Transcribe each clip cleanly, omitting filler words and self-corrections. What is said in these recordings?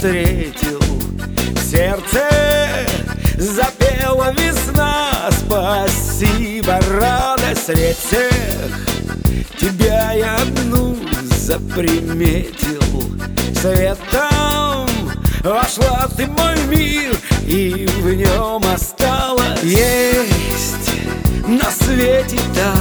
встретил, в сердце запела весна. Спасибо, радость, средь всех тебя я одну заприметил. Светом вошла ты в мой мир, и в нем осталась. Есть на свете та,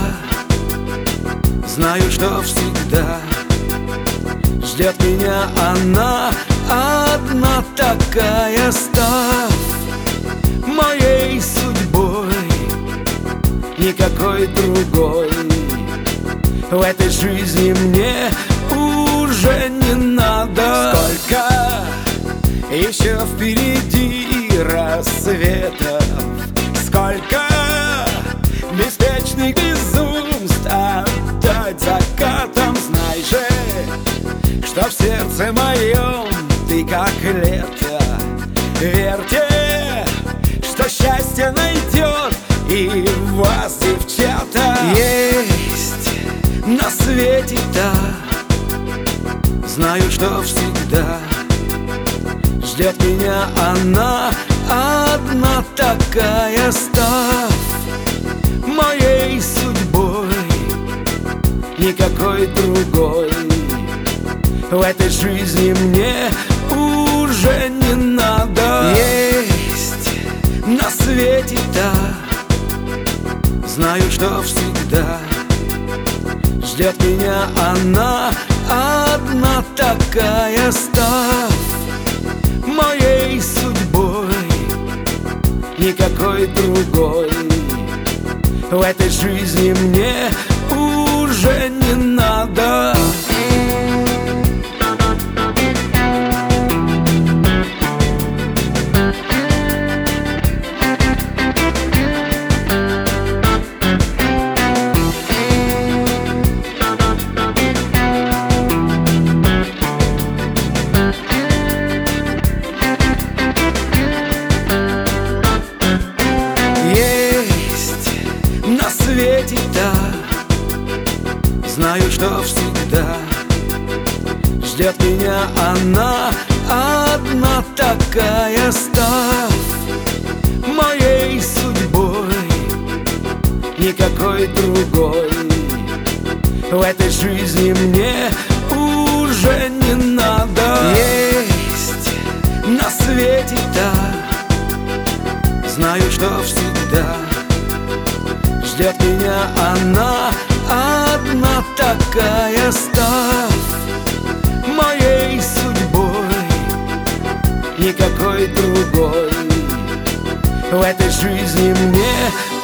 знаю, что всегда ждет меня она одна такая. Став моей судьбой, никакой другой в этой жизни мне уже не надо. Сколько еще впереди рассветов, сколько беспечных безумств отдать закатом. Знай же, что в сердце моем ты как лето. Верьте, что счастье найдет и вас, девчата. Есть на свете та, знаю, что всегда ждет меня она одна такая. Став моей судьбой, никакой другой в этой жизни мне уже не надо. Есть на свете та, знаю, что всегда ждет меня она одна такая. Став моей судьбой, никакой другой в этой жизни мне уже не надо. Да, знаю, что всегда ждет меня она одна такая. Став моей судьбой, никакой другой в этой жизни мне уже не надо. Есть на свете та, знаю, что всегда ждет меня она одна такая. Став моей судьбой, никакой другой в этой жизни мне